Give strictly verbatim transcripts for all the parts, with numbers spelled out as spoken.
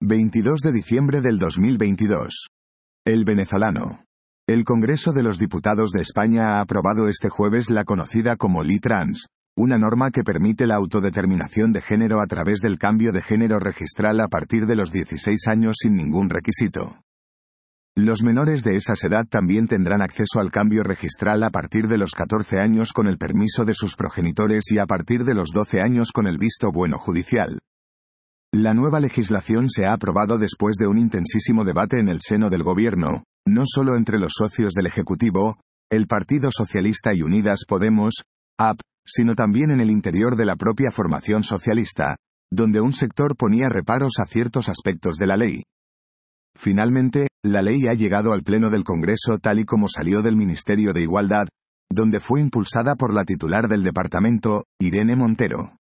veintidós de diciembre del dos mil veintidós. El venezolano. El Congreso de los Diputados de España ha aprobado este jueves la conocida como Ley Trans, una norma que permite la autodeterminación de género a través del cambio de género registral a partir de los dieciséis años sin ningún requisito. Los menores de esa edad también tendrán acceso al cambio registral a partir de los catorce años con el permiso de sus progenitores y a partir de los doce años con el visto bueno judicial. La nueva legislación se ha aprobado después de un intensísimo debate en el seno del Gobierno, no solo entre los socios del Ejecutivo, el Partido Socialista y Unidas Podemos, A P, sino también en el interior de la propia formación socialista, donde un sector ponía reparos a ciertos aspectos de la ley. Finalmente, la ley ha llegado al Pleno del Congreso tal y como salió del Ministerio de Igualdad, donde fue impulsada por la titular del departamento, Irene Montero.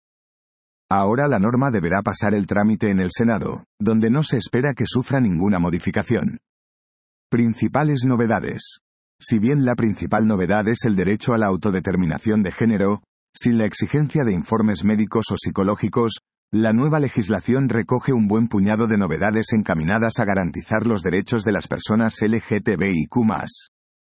Ahora la norma deberá pasar el trámite en el Senado, donde no se espera que sufra ninguna modificación. Principales novedades. Si bien la principal novedad es el derecho a la autodeterminación de género, sin la exigencia de informes médicos o psicológicos, la nueva legislación recoge un buen puñado de novedades encaminadas a garantizar los derechos de las personas L G T B I Q más.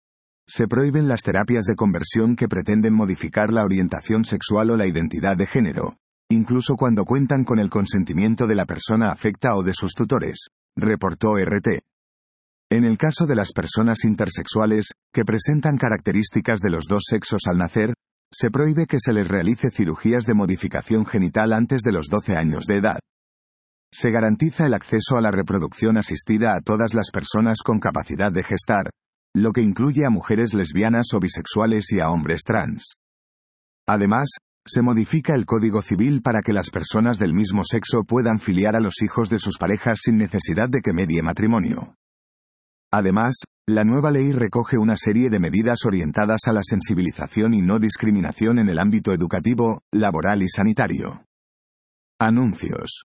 Se prohíben las terapias de conversión que pretenden modificar la orientación sexual o la identidad de género, incluso cuando cuentan con el consentimiento de la persona afecta o de sus tutores, reportó R T. En el caso de las personas intersexuales, que presentan características de los dos sexos al nacer, se prohíbe que se les realice cirugías de modificación genital antes de los doce años de edad. Se garantiza el acceso a la reproducción asistida a todas las personas con capacidad de gestar, lo que incluye a mujeres lesbianas o bisexuales y a hombres trans. Además, se modifica el Código Civil para que las personas del mismo sexo puedan filiar a los hijos de sus parejas sin necesidad de que medie matrimonio. Además, la nueva ley recoge una serie de medidas orientadas a la sensibilización y no discriminación en el ámbito educativo, laboral y sanitario. Anuncios.